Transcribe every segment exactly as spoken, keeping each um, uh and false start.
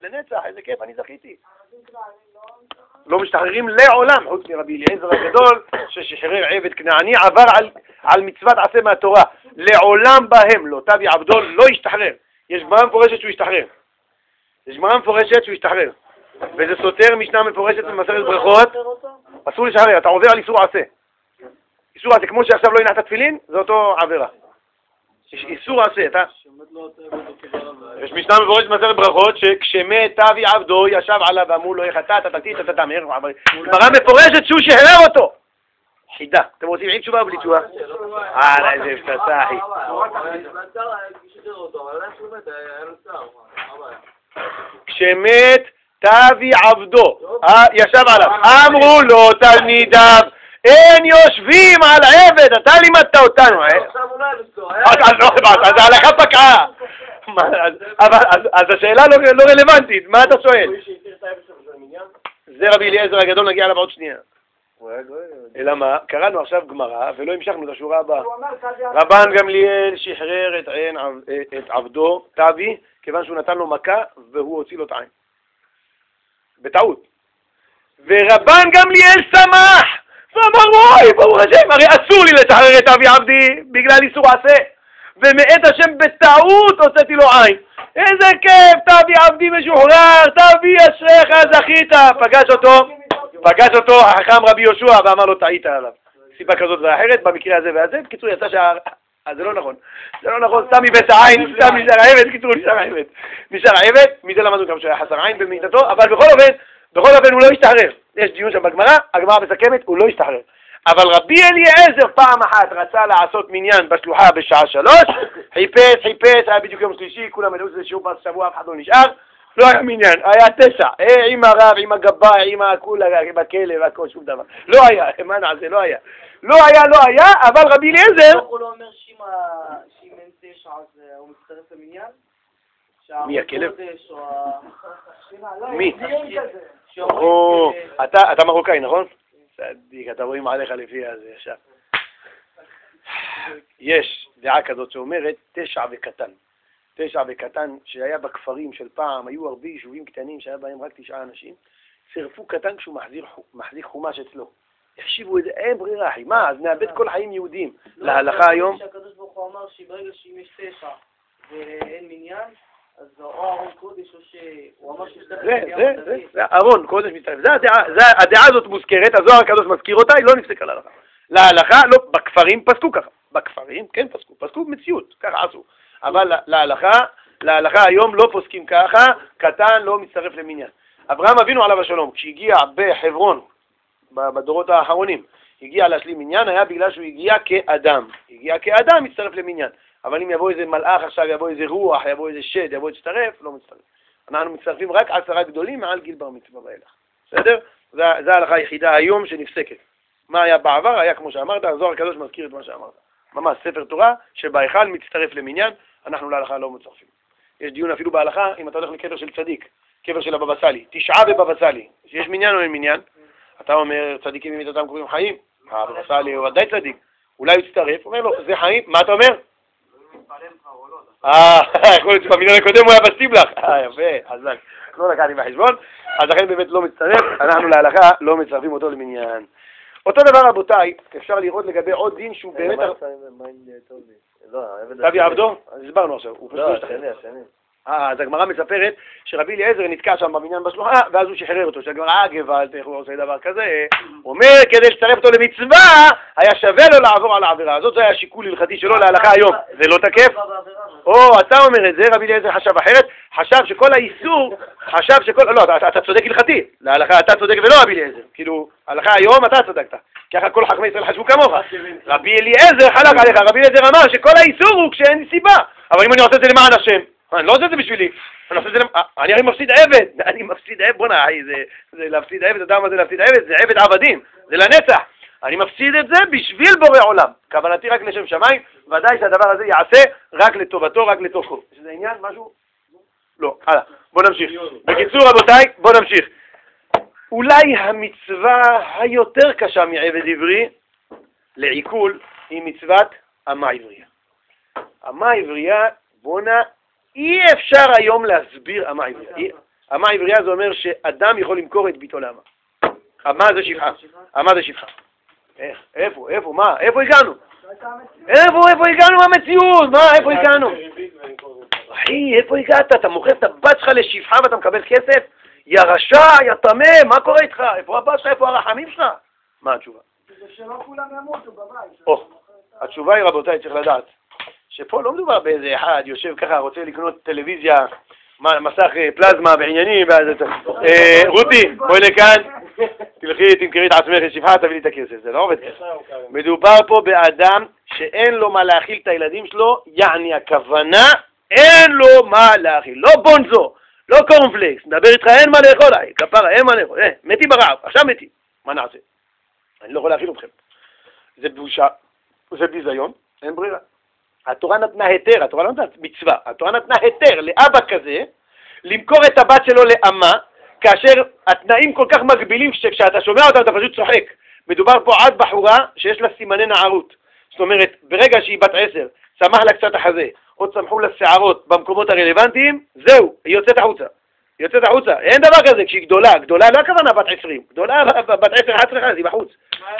לנצח, איזה כיף, אני זכיתי. לא משתחררים לעולם, חוץ מרבי אליעזר הגדול, ששחרר עבד כנעני, עבר על, על מצוות עשה מהתורה. לעולם בהם לא, תבי עבדו לא ישתחרר. יש גמרא מפורשת שהוא ישתחרר. יש גמרא מפורשת שהוא ישתחרר. וזה סותר משנה מפורשת במסכת ברכות. אסור לשחרר, אתה עובר על איסור עשה. איסור עשה, כמו שעכשיו לא הנחת תפילין, זה אותו עבירה. יש איסור עשה, אתה... יש משנה מפורשת במסכת ברכות, שכשמת תבי עבדו ישב עליו ואמרו לו איך אתה, אתה תתית, אתה תאמר. גמרא מפורשת שהוא שחרר אותו. חידה. אתם רוצים עם תשובה או בלי תשובה? אה, איזה הפצצה, אחי. כשמת תבי עבדו, ישב עליו, אמרו לו תלמידיו, אין יושבים על עבד, אתה לימדת אותנו. אז ההלכה פקעה. אז השאלה לא רלוונטית, מה אתה שואל? זה רבי אליעזר הגדול, נגיע עליו עוד שנייה. אלא מה? קראנו עכשיו גמרא ולא המשכנו את השורה הבאה. רבן גמליאל שחרר את, עין, את עבדו, תבי, כיוון שהוא נתן לו מכה והוא הוציא לו את העין. בטעות. ורבן גמליאל שמח ואמר וואי ברוך השם, הרי אסור לי לשחרר את אבי עבדי בגלל איסור עשה, ומאת השם בטעות הוצאתי לו עין. איזה כיף, תבי עבדי משוחרר, תבי אשריך זכית. פגש אותו פגש אותו החכם רבי יהושע ואמר לו טעית עליו סיבה כזאת ואחרת במקרה הזה והזה. בקיצור יצא שה... אז זה לא נכון, זה לא נכון, סתם מבס העין, סתם נשאר העבד. קיצור נשאר העבד, נשאר העבד. מזה למדנו גם שהיה חסר עין במידתו, אבל בכל אופן בכל אופן הוא לא ישתחרר. יש דיון שם בגמרא, הגמרא מסכמת, הוא לא ישתחרר. אבל רבי אליעזר פעם אחת רצה לעשות מניין בשלוחה בשעה שלוש, חיפש, חיפש, היה בדיוק יום שלישי, כולם ידעו שזה שיעור בשבוע, אף אחד לא נשאר, לא היה מניין, היה תשע, אה, עם הרב, עם הגבאי, עם הכולה, עם הכלב, הכל, שום דבר. לא היה, מה נעשה, לא היה. לא היה, לא היה, אבל רבי אליעזר... הוא לא אומר שאם אין תשע, אז הוא מצטרף למניין? מי, הכלב? מי? מי? או, אתה מרוקאי, נכון? צדיק, אתה רואים עליך לפי הזה ישר. יש דעה כזאת שאומרת תשע וקטן. תשע וקטן שהיה בכפרים של פעם, היו הרבה יישובים קטנים שהיה בהם רק תשעה אנשים, צירפו קטן כשהוא מחזיר, מחזיק חומש אצלו. החשיבו את זה, אין ברירה, אחי, מה? אז נאבד כל חיים יהודים. להלכה היום... שהקדוש ברוך הוא אמר שברגע שאם יש תשע ואין מניין, אז או ארון קודש או שהוא אמר שיש תשע... זה, זה, זה, זה, ארון קודש מצטרף. זה הדעה, הדעה הזאת מוזכרת, הזוהר הקדוש מזכיר אותה, היא לא נפסקה להלכה. להלכה, לא, בכפרים פסקו ככה. בכפרים, כן פסקו, פסקו במציאות, ככה עשו. אבל להלכה, להלכה היום לא פוסקים ככה, קטן לא מצטרף למניין. אברהם אבינו עליו השלום, כשהגיע בחברון, בדורות האחרונים, הגיע להשלים מניין, היה בגלל שהוא הגיע כאדם. הגיע כאדם, מצטרף למניין. אבל אם יבוא איזה מלאך עכשיו, יבוא איזה רוח, יבוא איזה שד, יבוא להצטרף, לא מצטרף. אנחנו מצטרפים רק עשרה גדולים מעל גיל בר מצווה ואילך. בסדר? זו ההלכה היחידה היום שנפסקת. מה היה בעבר? היה כמו שאמרת, הזוהר הקדוש מזכיר את מה שאמרת. ממש ספר תורה שבהיכל מצטרף למניין, אנחנו להלכה לא מצטרפים. יש דיון אפילו בהלכה אם אתה הולך לקבר של צדיק, קבר של הבבא סאלי, תשעה בבבא סאלי, שיש מניין או אין מניין. אתה אומר צדיקים ממיתתם קוראים חיים, הבבא סאלי הוא עדיין צדיק, אולי הוא יצטרף, אומר לו זה חיים, מה אתה אומר? אה, יכול להיות שבמניין הקודם הוא היה בסטיבלח, אה יפה, חזק, לא לקחתי בחשבון, אז לכן באמת לא מצטרף, אנחנו להלכה לא מצטרפים אותו למניין. אותו דבר רבותיי, אפשר לראות לגבי עוד דין שהוא באמת... תבי עבדו? הסברנו עכשיו. לא, השני, השני. אה, אז הגמרא מספרת שרבי אליעזר נתקע שם בבניין בשלוחה, ואז הוא שחרר אותו, שהגמרא, גוואלד, איך הוא עושה דבר כזה? הוא אומר, כדי לצרף אותו למצווה, היה שווה לו לעבור על העבירה. הזאת זה היה שיקול הלכתי שלו להלכה היום. זה לא תקף? או, אתה אומר את זה, רבי אליעזר חשב אחרת, חשב שכל האיסור, חשב שכל... לא, אתה צודק הלכתי. להלכה אתה צודק ולא רבי אליעזר. כאילו, הלכה היום אתה צודקת. ככה כל חכמי ישראל חשבו כמוך. רבי אליעזר חלק עליך, רבי אליעזר אמר שכל האיסור הוא כשאין סיבה. אבל אם אני עושה את זה למען השם, אני לא עושה את זה בשבילי. אני עושה את זה למען... אני הרי מפסיד עבד. אני מפסיד עבד, בוא'נה, זה להפסיד עבד, אתה יודע מה זה להפסיד עבד? זה עבד עבדים, זה לנצח. אני מפסיד את זה בשביל בורא עולם. כוונתי רק לשם שמיים, ודאי שהדבר הזה יעשה רק לטובתו, רק לתוכו. יש איזה עניין, משהו? לא, הלאה. בוא נמשיך. בקיצור רבותיי, בוא נמשיך. אולי המצווה היותר קשה מעבד עברי לעיכול היא מצוות אמה עברייה. אמה עברייה, בונה, אי אפשר היום להסביר אמה עברייה. אמה עברייה זה אומר שאדם יכול למכור את ביתו לאמה. אמה זה שפחה. אמה זה שפחה. איך? איפה? איפה? מה? איפה הגענו? איפה? איפה הגענו מהמציאות? מה? איפה הגענו? אחי, איפה הגעת? אתה מוכר את הבת שלך לשפחה ואתה מקבל כסף? יא רשע, יא טמא, מה קורה איתך? איפה הבת שלך? איפה הרחמים שלך? מה התשובה? זה שלא כולם ימותו בבית. או, התשובה היא, רבותיי, צריך לדעת, שפה לא מדובר באיזה אחד יושב ככה, רוצה לקנות טלוויזיה, מסך פלזמה בעניינים, רותי, בואי לכאן, תלכי, תמכרי את עצמך לשפחה, תביא לי את הכסף, זה לא עובד ככה. מדובר פה באדם שאין לו מה להאכיל את הילדים שלו, יעני הכוונה, אין לו מה להאכיל, לא בונזו, לא קורנפלקס, נדבר איתך, אין מה לאכול, כפרה, אין מה לאכול, מתים ברעב, עכשיו מתים, מה נעשה? אני לא יכול להאכיל אתכם. זה בושה, זה ביזיון, אין ברירה. התורה נתנה היתר, התורה לא נתנה מצווה, התורה נתנה היתר לאבא כזה, למכור את הבת שלו לאמה, כאשר התנאים כל כך מגבילים שכשאתה שומע אותם אתה פשוט צוחק. מדובר פה עד בחורה שיש לה סימני נערות. זאת אומרת, ברגע שהיא בת עשר, צמח לה קצת החזה, או צמחו לה שערות במקומות הרלוונטיים, זהו, היא יוצאת החוצה. היא יוצאת החוצה. אין דבר כזה כשהיא גדולה, גדולה לא הכוונה בת עשרים, גדולה בת עשר, אחת עשרה, היא בחוץ.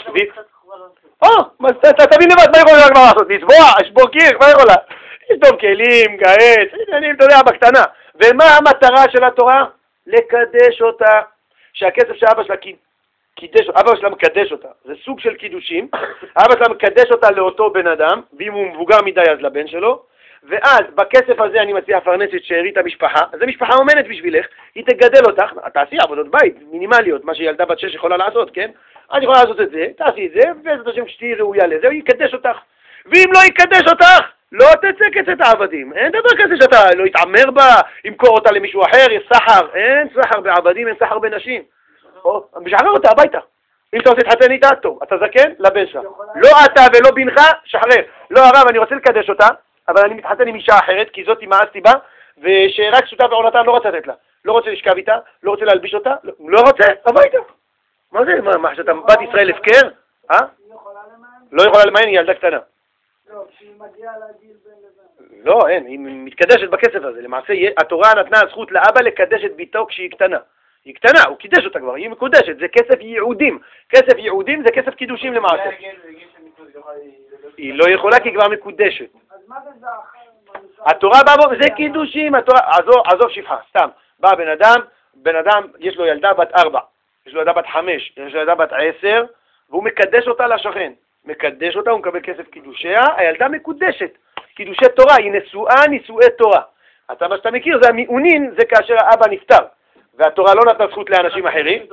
או, אתה תבין לבד, מה יכולה כבר לעשות? לצבוע, לשבור קיר, מה יכולה? לשבור כלים, געץ, אני אתה יודע, בקטנה. ומה המטרה של התורה? לקדש אותה. שהכסף שאבא שלה קידש, אבא שלה מקדש אותה. זה סוג של קידושים. אבא שלה מקדש אותה לאותו בן אדם, ואם הוא מבוגר מדי אז לבן שלו. ואז בכסף הזה אני מציע פרנסת שארית המשפחה. אז זו משפחה אומנת בשבילך, היא תגדל אותך, תעשי עבודות בית, מינימליות, מה שילדה בת שש יכולה לעשות, כן? את יכולה לעשות את זה, תעשי את זה, ובעזרת השם כשתהיי ראויה לזה, הוא יקדש אותך. ואם לא יקדש אותך, לא תצא כצאת העבדים. אין דבר כזה שאתה לא יתעמר בה, ימכור אותה למישהו אחר, יש סחר. אין סחר בעבדים, אין סחר בנשים. או, משחרר אותה הביתה. אם אתה רוצה להתחתן איתה, טוב, אתה זקן, לבן שלה. לא אתה ולא בנך, שחרר. לא הרב, אני רוצה לקדש אותה, אבל אני מתחתן עם אישה אחרת, כי זאת מאסתי בה, ושרק שותה בעונתה לא רוצה לתת לה. לא רוצה לשכב איתה, לא רוצה להלביש אותה, לא רוצה, הביתה. מה זה? מה, מה, שאתה בת ישראל הפקר? אה? לא יכולה למען, היא ילדה קטנה. לא, כשהיא מגיעה לגיל בין לבין. לא, אין, היא מתקדשת בכסף הזה. למעשה, התורה נתנה זכות לאבא לקדש את ביתו כשהיא קטנה. היא קטנה, הוא קידש אותה כבר, היא מקודשת, זה כסף ייעודים. כסף ייעודים זה כסף קידושים למעשה. היא לא יכולה כי היא כבר מקודשת. אז מה זה אחר? התורה באה בו, זה קידושים, התורה, עזוב, עזוב שפחה, סתם. בא בן אדם, בן אדם, יש לו ילדה בת ארבע, יש לו ילדה בת חמש, יש לו ילדה בת עשר, והוא מקדש אותה לשכן. מקדש אותה, הוא מקבל כסף קידושיה, הילדה מקודשת. קידושי תורה, היא נשואה, נישואי תורה. אתה מה שאתה מכיר, זה המיעונין, זה כאשר האבא נפטר. והתורה לא נתנה זכות לאנשים אחרים.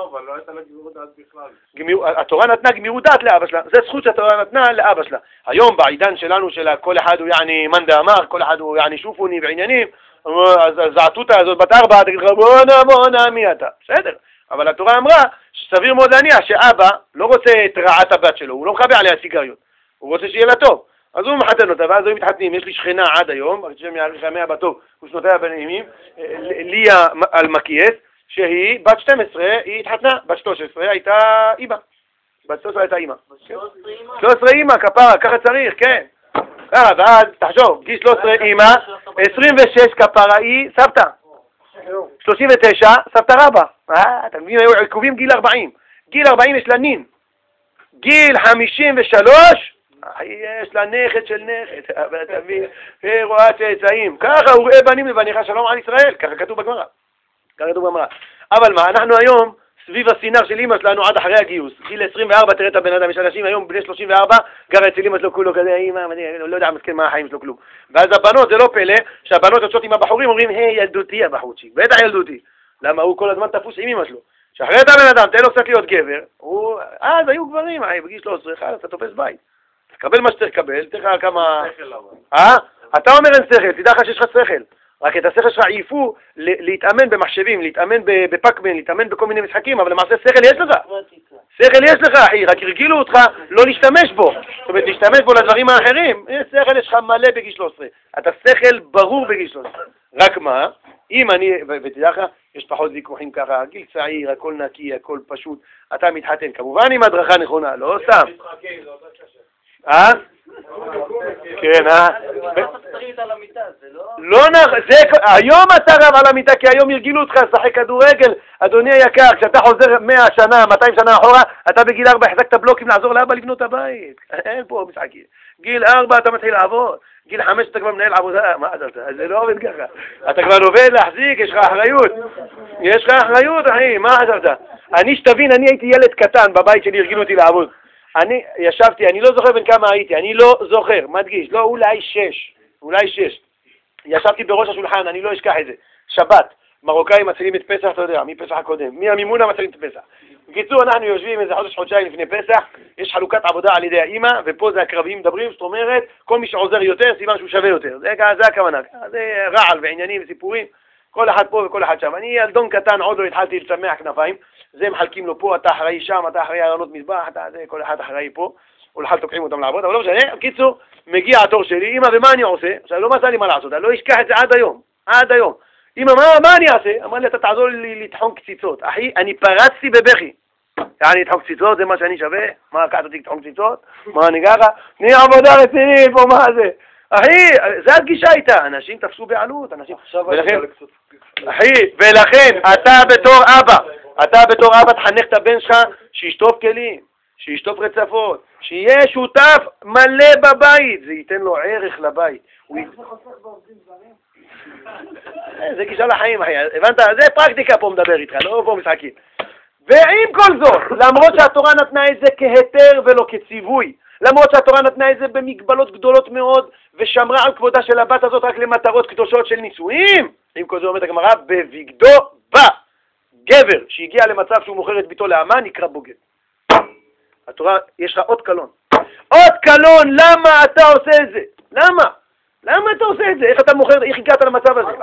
התורה נתנה גמירות דעת לאבא שלה, זה זכות שהתורה נתנה לאבא שלה. היום בעידן שלנו, של כל אחד הוא יעני מאן דאמר, כל אחד הוא יעני שופוני בעניינים, אז הזעתותה הזאת בת ארבע, תגיד לך בואנה בואנה מי אתה, בסדר. אבל התורה אמרה שסביר מאוד להניח שאבא לא רוצה את רעת הבת שלו, הוא לא מכבה עליה סיגריות, הוא רוצה שיהיה לה טוב. אז הוא מחתן אותה, ואז הם מתחתנים. יש לי שכנה עד היום, השם יאריך ימיה בטוב ושנותיה בנעימים, ליה אלמקייס, שהיא בת שתים עשרה, היא התחתנה, בת שלוש עשרה הייתה אימא. בת שלוש עשרה הייתה אימא. שלוש עשרה אימא, כפרה, ככה צריך, כן. ככה, ואז תחשוב, גיל שלוש עשרה אימא, עשרים ושש כפרה היא סבתא. שלושים ותשע, סבתא רבא. אה, אתה מבין, היו עיכובים גיל ארבעים. גיל ארבעים יש לה נין. גיל חמישים ושלוש, יש לה נכד של נכד, אבל אתה מבין, היא רואה צאצאים. ככה הוא ראה בנים לבניך שלום על ישראל, ככה כתוב בגמרא. ככה כתוב בגמרא. אבל מה, אנחנו היום, סביב הסינר של אמא שלנו עד אחרי הגיוס. גיל עשרים וארבע, תראה את הבן אדם, יש אנשים היום בני שלושים וארבע, גר אצל אמא שלו כולו כזה, אמא, אני לא יודע מסכן מה החיים שלו כלום. ואז הבנות, זה לא פלא, שהבנות יוצאות עם הבחורים, אומרים, היי, ילדותי הבחורצ'יק, בטח ילדותי. למה הוא כל הזמן תפוס עם אמא שלו? שחרר את הבן אדם, תן לו קצת להיות גבר, הוא, אז היו גברים, בגיל שלוש עשרה, אתה תופס בית. תקבל מה שצריך לקבל, תראה כמה... אה? אתה אומר אין שכל, תדע לך שיש לך שכל. רק את השכל שלך עייפו להתאמן במחשבים, להתאמן בפאקמן, להתאמן בכל מיני משחקים, אבל למעשה שכל יש לך. שכל יש לך, אחי, רק הרגילו אותך לא להשתמש בו. זאת אומרת, להשתמש בו לדברים האחרים. שכל יש לך מלא בגיל שלוש עשרה. אתה שכל ברור בגיל שלוש עשרה. רק מה? אם אני, ותדע לך, יש פחות ויכוחים ככה, גיל צעיר, הכל נקי, הכל פשוט, אתה מתחתן, כמובן עם הדרכה נכונה, לא סתם. אה? כן, אה? לא לא נכון, היום אתה רב על המיטה, כי היום הרגילו אותך לשחק כדורגל. אדוני היקר, כשאתה חוזר מאה שנה, מאתיים שנה אחורה, אתה בגיל ארבע החזקת בלוקים לעזור לאבא לבנות הבית. אין פה משחקים. גיל ארבע אתה מתחיל לעבוד, גיל חמש אתה כבר מנהל עבודה. מה אתה, זה לא עובד ככה. אתה כבר עובד להחזיק, יש לך אחריות. יש לך אחריות, אחי, מה אתה? אני, שתבין, אני הייתי ילד קטן בבית שלי, הרגילו אותי לעבוד. אני ישבתי, אני לא זוכר בין כמה הייתי, אני לא זוכר, מדגיש, לא, אולי שש, אולי שש. ישבתי בראש השולחן, אני לא אשכח את זה. שבת, מרוקאים מצלימים את פסח, אתה יודע, מפסח הקודם, מהמימונה מצלימים את פסח. בקיצור, אנחנו יושבים איזה חודש, חודשיים לפני פסח, יש חלוקת עבודה על ידי האמא, ופה זה הקרבים מדברים, זאת אומרת, כל מי שעוזר יותר, סימן שהוא שווה יותר. זה, זה הכוונה, זה רעל ועניינים וסיפורים, כל אחד פה וכל אחד שם. אני ילדון קטן, עוד לא התחלתי לצמח כנפיים, זה מחלקים לו פה, אתה אחראי שם, אתה אחראי ארונות מזבח, אתה זה, כל אחד אחראי פה, ולחל תוקעים אותם לעבוד, אבל לא משנה. בקיצור, מגיע התור שלי, אמא, ומה אני עושה? עכשיו, לא מצא לי מה לעשות, אני לא אשכח את זה עד היום, עד היום. אמא, מה, מה אני אעשה? אמר לי, אתה תעזור לי לטחון קציצות. אחי, אני פרצתי בבכי. יעני, לטחון קציצות, זה מה שאני שווה? מה, לקחת אותי לטחון קציצות? מה, אני ככה? תני עבודה רצינית, פה, מה זה? אחי, זה הפגישה איתה, אנשים תפסו בעלות, אנשים... ולכן, אחי, ולכן, אתה בתור אבא, אתה בתור אבא תחנך את הבן שלך שישטוף כלים, שישטוף רצפות, שיהיה שותף מלא בבית, זה ייתן לו ערך לבית. איך זה חוסך בעובדים זרים? זה גישה לחיים, אחי, הבנת? זה פרקטיקה פה מדבר איתך, לא פה משחקים. ועם כל זאת, למרות שהתורה נתנה את זה כהיתר ולא כציווי, למרות שהתורה נתנה את זה במגבלות גדולות מאוד, ושמרה על כבודה של הבת הזאת רק למטרות קדושות של נישואים, עם כל זה אומרת הגמרא, בבגדו בא. גבר שהגיע למצב שהוא מוכר את ביתו לאמה נקרא בוגד. התורה, יש לך עוד קלון. עוד קלון, למה אתה עושה את זה? למה? למה אתה עושה את זה? איך אתה מוכר, איך הגעת למצב הזה?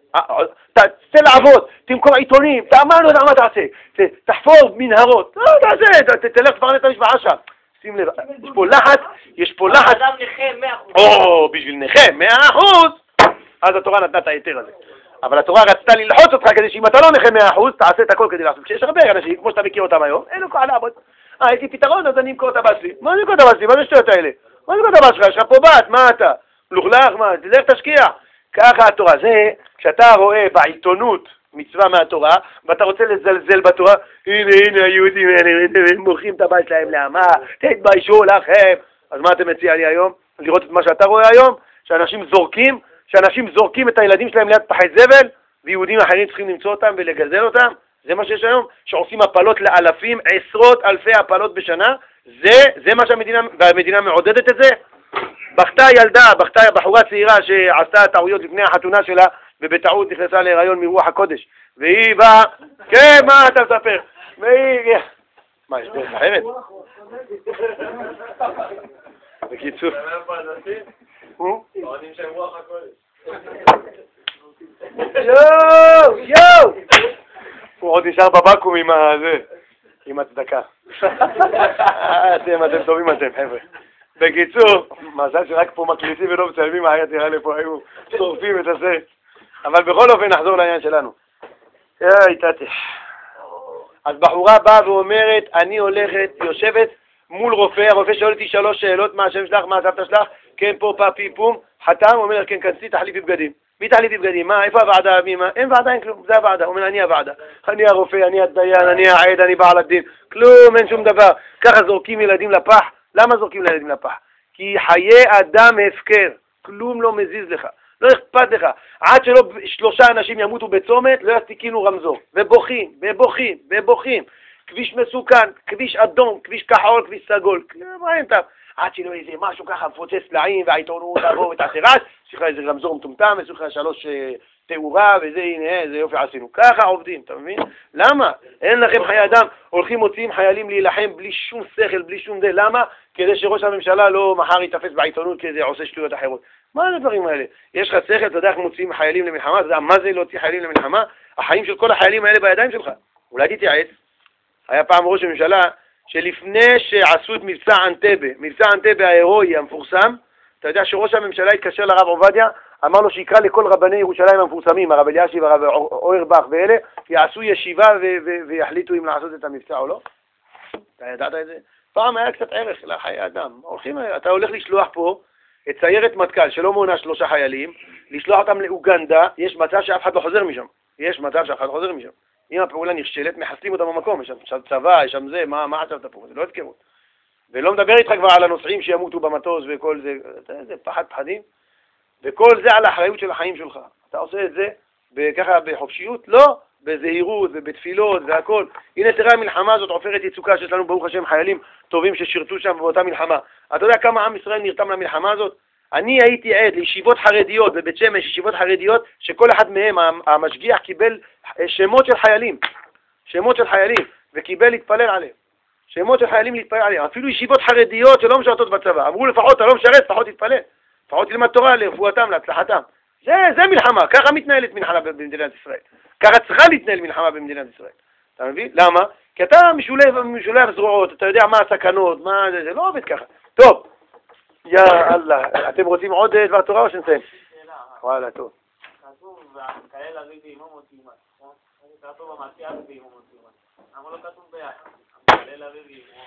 תצא לעבוד, תמכור עיתונים, תאמן לו מה תעשה, תחפור מנהרות, לא תעשה, תלך תפרנס את המשפחה שם. שים לב, יש פה לחץ, יש פה לחץ. אדם נכה מאה אחוז. או, בשביל נכה מאה אחוז, אז התורה נתנה את היתר הזה. אבל התורה רצתה ללחוץ אותך כדי שאם אתה לא נכה מאה אחוז, תעשה את הכל כדי לעשות. כשיש הרבה אנשים, כמו שאתה מכיר אותם היום, אין לו כוח לעבוד. אה, יש לי פתרון, אז אני אמכור את הבת שלי. מה אני אמכור את הבת שלי? מה זה שטויות האלה? מה אני אמכור את הבת שלך? יש לך פה בת, מה אתה? מלוכלך, מה? תלך תשקיע. ככה התורה. זה, כשאתה רואה בעיתונות מצווה מהתורה, ואתה רוצה לזלזל בתורה, הנה, הנה, היהודים האלה, הם מוכרים את הבת שלהם לאמה, תתביישו לכם. אז מה אתה מציע לי היום? לראות את מה שאתה רואה היום? שאנשים זורקים, שאנשים זורקים את הילדים שלהם ליד פחי זבל, ויהודים אחרים צריכים למצוא אותם ולגזל אותם? זה מה שיש היום? שעושים הפלות לאלפים, עשרות אלפי הפלות בשנה? זה, זה מה שהמדינה, והמדינה מעודדת את זה? בכתה ילדה, בכתה בחורה צעירה שעשתה טעויות לפני החתונה שלה, ובטעות נכנסה להיריון מרוח הקודש. והיא באה, כן, מה אתה מספר? והיא... מה, יש דרך אחרת? בקיצור. יואו, יואו! הוא עוד נשאר בבקום עם הזה, עם הצדקה. אתם, אתם טובים אתם, חבר'ה. בקיצור, מזל שרק פה מקליטים ולא מצלמים, היה תראה לי פה, היו שורפים את הסרט. אבל בכל אופן נחזור לעניין שלנו. יאי, תתי. אז בחורה באה ואומרת, אני הולכת, יושבת מול רופא, הרופא שואל אותי שלוש שאלות, מה השם שלך, מה הסבתא שלך, כן, פה, פאפי, פום, חתם, הוא אומר, כן, כנסי, תחליפי בגדים. מי תחליפי בגדים? מה, איפה הוועדה, מי, מה? אין ועדה, אין כלום, זה הוועדה. הוא אומר, אני הוועדה. אני הרופא, אני הדיין, אני העד, אני בעל הדין. כלום, אין שום דבר. ככה זורקים ילדים לפח. למה זורקים לילדים לפח? כי חיי אדם הפקר. כלום לא מזיז לך. לא אכפת לך. עד שלא שלושה אנשים ימותו בצומת, לא יסתיקינו רמזור. ובוכים, ובוכים, ובוכים. כביש מסוכן, כביש אדום, כביש כחול, כביש סגול. מה אין טעם? עד שלא איזה משהו ככה מפוצץ לעין, והעיתונות תבוא ותעשה רעש, יש לך איזה רמזור מטומטם, יש לך שלוש תאורה, וזה, הנה, איזה יופי עשינו. ככה עובדים, אתה מבין? למה? אין לכם חיי אדם, הולכים מוציאים חיילים להילחם בלי שום שכל, בלי שום זה. למה? כדי שראש הממשלה לא מחר יתפס בעיתונות כזה עושה שטויות אחרות. מה זה הדברים האלה? יש לך שכל, אתה יודע איך מוציאים חיילים למלחמה, אתה יודע מה זה להוציא חיילים למלחמה? החיים של כל החיילים האלה בידיים שלך. אולי תתייעץ. היה פעם ראש הממשלה שלפני שעשו את מבצע אנטבה, מבצע אנטבה ההירואי המפורסם, אתה יודע שראש הממשלה התקשר לרב עובדיה, אמר לו שיקרא לכל רבני ירושלים המפורסמים, הרב אלישיב, הרב אוירבך ואלה, יעשו ישיבה ויחליטו אם לעשות את המבצע או לא. אתה ידעת את זה? פעם היה קצת ערך לחיי אדם. הולכים, אתה הולך לשלוח פה את סיירת מטכ"ל שלא מונה שלושה חיילים, לשלוח אותם לאוגנדה, יש מצב שאף אחד לא חוזר משם. יש מצב שאף אחד לא חוזר משם. אם הפעולה נכשלת, מחסלים אותם במקום, יש שם צבא, יש שם זה, מה, מה עכשיו אתה פה? זה לא התקרות. ולא מדבר איתך כבר על הנוסעים שימותו במטוס וכל זה, זה פחד פחדים. וכל זה על האחריות של החיים שלך. אתה עושה את זה ככה בחופשיות? לא, בזהירות ובתפילות והכל. הנה תראה המלחמה הזאת, עופרת יצוקה שיש לנו ברוך השם חיילים טובים ששירתו שם באותה מלחמה. אתה יודע כמה עם ישראל נרתם למלחמה הזאת? אני הייתי עד לישיבות חרדיות בבית שמש, ישיבות חרדיות שכל אחד מהם המשגיח קיבל שמות של חיילים, שמות של חיילים, וקיבל להתפלל עליהם. שמות של חיילים להתפלל עליהם. אפילו ישיבות חרדיות שלא משרתות בצבא. אמרו לפחות, אתה לא משרת, לפחות תתפלל. לפחות תלמד תורה לרפואתם, להצלחתם. זה, זה מלחמה. ככה מתנהלת מלחמה במדינת ישראל. ככה צריכה להתנהל מלחמה במדינת ישראל. אתה מבין? למה? כי אתה משולב, משולב זרועות, אתה יודע מה הסכנות, מה זה, זה לא עובד ככה. טוב. יא אללה, אתם רוצים עוד דבר תורה או שנסיים? וואלה, טוב. כתוב, כאלה אבי ואימו מוציאים, נכון? כתוב במעשי אבי ואימו מוציאים. למה לא כתוב ביחד? כאלה אבי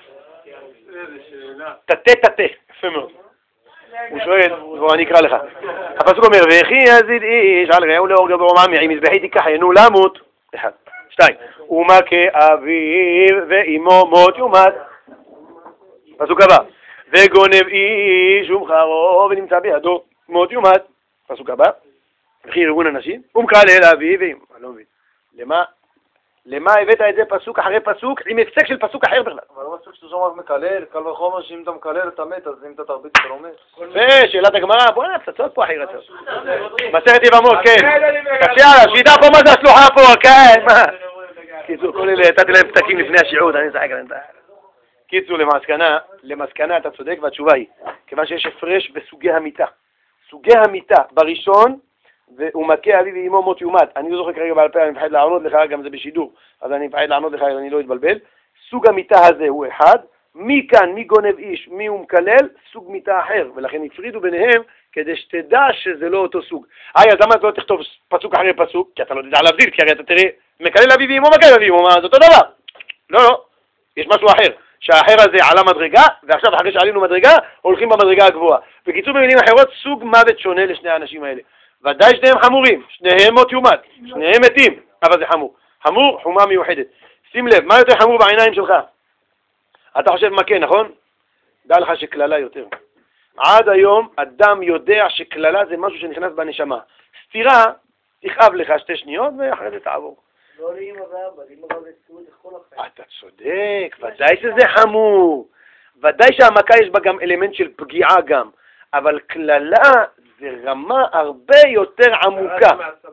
ואימו. תתה תתה, יפה מאוד. הוא שואל, בוא אני אקרא לך. הפסוק אומר, וכי יזיד איש על רעהו לאור גבוה ממעי מזבחי תיקחנו למות. אחד. שתיים. ומכה אביו ואימו מות יומת. פסוק הבא. וגונב איש ומחרו ונמצא בידו מות יומת. פסוק הבא. וכי ארגון אנשים. ומקלל אביו ואימו. אני לא מבין. למה? למה הבאת את זה פסוק אחרי פסוק עם הפסק של פסוק אחר בכלל? אבל לא מספיק שאתה רק מקלל, קל וחומר שאם אתה מקלל אתה מת, אז אם אתה תרביץ אתה לא מת. ושאלת הגמרא, בוא נע, פצצות פה אחי רצות. מסכת יבמות, כן. קשה עליו, שידע פה מה זה השלוחה פה, כן, מה? קיצור, כל אלה, נתתי להם פתקים לפני השיעור, אני צחק עליהם. קיצור, למסקנה, למסקנה אתה צודק והתשובה היא, כיוון שיש הפרש בסוגי המיטה. סוגי המיטה, בראשון, והוא מכה אבי ואימו מות יומת. אני לא זוכר כרגע בעל פה, אני מפחד לענות לך, גם זה בשידור, אז אני מפחד לענות לך, אני לא אתבלבל. סוג המיטה הזה הוא אחד, מי כאן, מי גונב איש, מי הוא מקלל, סוג מיטה אחר, ולכן הפרידו ביניהם כדי שתדע שזה לא אותו סוג. היי, אז למה אתה לא תכתוב פסוק אחרי פסוק? כי אתה לא תדע להבדיל, כי הרי אתה תראה, מקלל אבי ואימו, מקלל אבי ואימו, זה אותו דבר. לא, לא, יש משהו אחר, שהאחר הזה עלה מדרגה, ועכשיו אחרי שעלינו מדרגה, הולכים במדרגה הגבוהה. בקיצור, במילים אחרות, סוג מוות שונה לשני האנשים האלה. ודאי שניהם חמורים, שניהם מות יומת, שניהם מתים, אבל זה חמור. חמור, חומה מיוחדת. שים לב, מה יותר חמור בעיניים שלך? אתה חושב מה כן, נכון? דע לך שכללה יותר. עד היום אדם יודע שכללה זה משהו שנכנס בנשמה. סתירה, תכאב לך שתי שניות ואחרי זה תעבור. לא לאמא ואבא, לאמא ואבא יצאו את כל החיים. אתה צודק, ודאי שזה חמור. ודאי שהמכה יש בה גם אלמנט של פגיעה גם. אבל כללה זה רמה הרבה יותר עמוקה.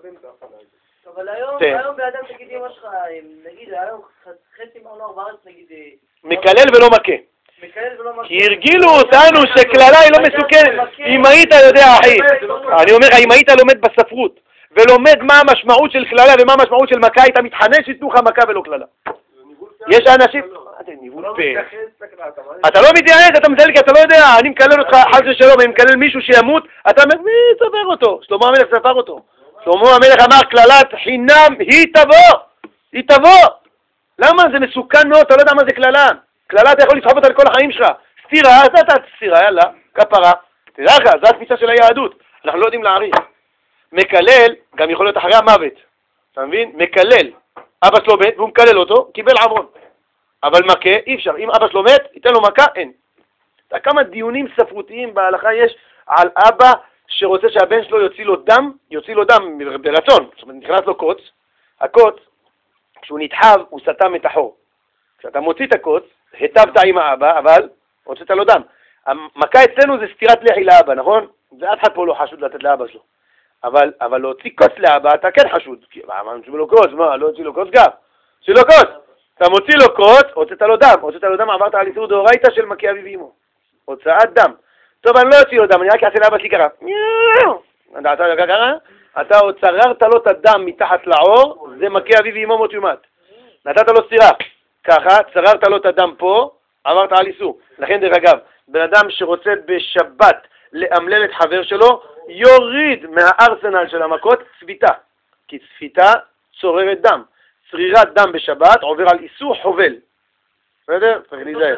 אבל היום, היום באדם תגיד אמא שלך, נגיד, היום חצי מעונר בארץ נגיד... מקלל ולא מכה. מקלל ולא מכה. כי הרגילו אותנו שכללה היא לא מסוכנת. אם היית יודע, אחי, אני אומר, אם היית לומד בספרות, ולומד מה המשמעות של כללה ומה המשמעות של מכה, היית מתחנן שיתנו לך מכה ולא כללה. יש אנשים... ניבול פה. אתה לא מתייעץ, אתה מזל, כי אתה לא יודע, אני מקלל אותך חס ושלום, אני מקלל מישהו שימות, אתה אומר, מי ספר אותו? שלמה המלך ספר אותו. שלמה המלך אמר, כללת חינם, היא תבוא, היא תבוא. למה? זה מסוכן מאוד, אתה לא יודע מה זה כללה. כללה אתה יכול לסחוב אותה לכל החיים שלך. סתירה, אז אתה סתירה, יאללה, כפרה. תדע לך, זו התפיסה של היהדות. אנחנו לא יודעים להעריך. מקלל, גם יכול להיות אחרי המוות. אתה מבין? מקלל. אבא שלו מת, והוא מקלל אותו, קיבל עוון. אבל מכה, אי אפשר. אם אבא שלו מת, ייתן לו מכה, אין. כמה דיונים ספרותיים בהלכה יש על אבא שרוצה שהבן שלו יוציא לו דם, יוציא לו דם ברצון. זאת אומרת, נכנס לו קוץ. הקוץ, כשהוא נתחב, הוא סתם את החור. כשאתה מוציא את הקוץ, היטבת עם האבא, אבל הוצאת לו דם. המכה אצלנו זה סתירת לחי לאבא, נכון? ואף אחד פה לא חשוד לתת לאבא שלו. אבל, אבל להוציא קוץ לאבא, אתה כן חשוד. מה, מה, נוציא לו קוץ? מה, לא הוציא לו קוץ גם? הוציא לו קוץ. אתה מוציא לו קוץ, הוצאת לו דם. הוצאת לו דם, עברת על איסור דאורייתא של מכה אבי ואימו. הוצאת דם. טוב, אני לא אוציא לו דם, אני רק אעשה לאבא שלי קרה. אתה יודע קרה? אתה עוד צררת לו את הדם מתחת לעור, זה מכה אבי ואימו מות יומת. נתת לו סתירה. ככה, צררת לו את הדם פה, עברת על איסור. לכן דרך אגב, בן אדם שרוצה בשבת לאמלל את חבר שלו, יוריד מהארסנל של המכות צביתה. כי צביתה צוררת דם. צרירת דם בשבת עובר על איסור חובל. בסדר? צריך להיזהר.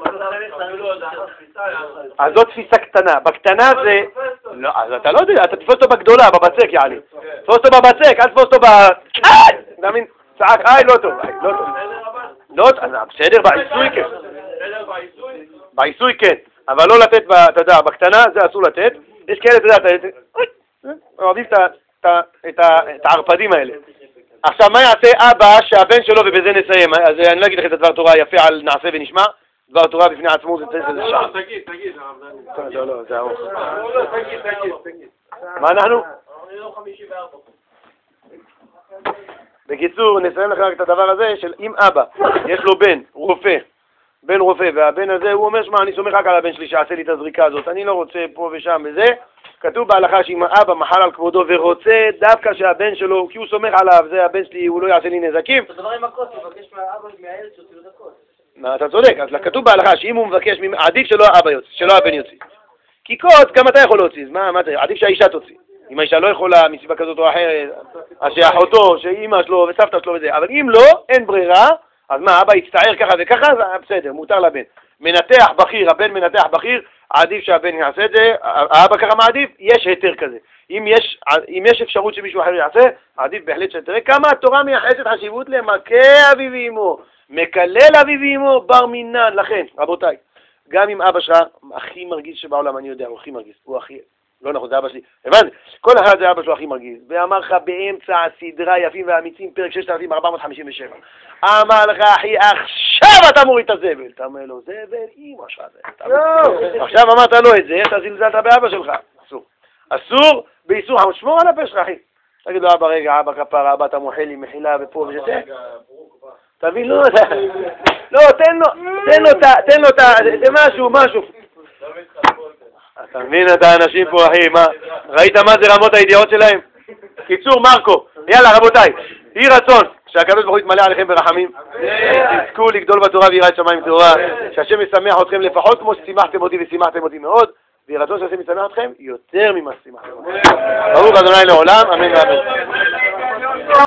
אז זאת תפיסה קטנה. בקטנה זה... לא, אז אתה לא יודע, אתה תפוס אותו בגדולה, בבצק, יעני. תפוס אותו בבצק, אל תפוס אותו ב... אתה מבין? צעק, איי, לא טוב, איי, לא טוב. לא, בסדר, בעיסוי כן. בעיסוי כן, אבל לא לתת, אתה יודע, בקטנה זה אסור לתת. יש כאלה, אתה יודע, אתה... אוהבים את הערפדים האלה. עכשיו, מה יעשה אבא שהבן שלו, ובזה נסיים, אז אני לא אגיד לך את הדבר תורה יפה על נעשה ונשמע, דבר תורה בפני עצמו זה צריך איזה שעה. לא, תגיד, תגיד. לא, לא, זה ארוך. לא, תגיד, תגיד, תגיד. מה אנחנו? יום חמישי וארבע. בקיצור, נסיים לך רק את הדבר הזה של אם אבא, יש לו בן, רופא, בן רופא, והבן הזה, הוא אומר, שמה, אני סומך רק על הבן שלי שעשה לי את הזריקה הזאת, אני לא רוצה פה ושם וזה. כתוב בהלכה שאם האבא מחל על כבודו ורוצה דווקא שהבן שלו, כי הוא סומך עליו, זה הבן שלי, הוא לא יעשה לי נזקים. זה דבר עם הכוס, הוא מבקש מהאבא, מהילד שיוציא לו את הכוס. אתה צודק, אז כתוב בהלכה שאם הוא מבקש, עדיף שלא האבא יוציא, שלא הבן יוציא. כי קוץ, גם אתה יכול להוציא, מה, מה זה, עדיף שהאישה תוציא. אם האישה לא יכולה מסיבה כזאת או אחרת, אז שאחותו, שאמא שלו וסבתא שלו וזה, אבל אם לא, אין ברירה, אז מה, אבא יצטער ככה וככה, אז בסדר, מותר לבן. מנתח בכיר, הבן מנתח בכיר, עדיף שהבן יעשה את זה, האבא ככה מעדיף, יש היתר כזה. אם יש, אם יש אפשרות שמישהו אחר יעשה, עדיף בהחלט שתראה כמה התורה מייחסת חשיבות למכה אביו ואמו, מקלל אביו ואמו, בר מינן. לכן, רבותיי, גם אם אבא שלך הכי מרגיז שבעולם, אני יודע, הוא הכי מרגיז, הוא הכי, לא נכון, זה אבא שלי, הבנתי, כל אחד זה אבא שלו הכי מרגיז, ואמר לך באמצע הסדרה יפים ואמיצים, פרק ששת אלפים ארבע מאות חמישים ושבע, אמר לך אחי, עכשיו אתה מוריד את הזבל, אתה אומר לו, זבל אמא שלך, עכשיו אמרת לו את זה, אתה זלזלת באבא שלך, אסור, אסור באיסור, שמור על הפה שלך אחי, תגיד לו אבא רגע, אבא כפרה, אבא אתה מוחל לי מחילה ופה ושזה, תבין, לא, לא, תן לו, תן לו, תן לו, זה משהו, משהו. אתה מבין את האנשים פה, אחי, מה? ראית מה זה רמות הידיעות שלהם? קיצור, מרקו, יאללה, רבותיי, יהי רצון שהקדוש ברוך הוא יתמלא עליכם ברחמים, תזכו לגדול בתורה ויראת שמיים תורה, שהשם ישמח אתכם לפחות כמו ששימחתם אותי ושימחתם אותי מאוד, ויהי רצון שהשם ישמח אתכם יותר ממה ששימחתם אותי. ברוך ה' לעולם, אמן ואמן.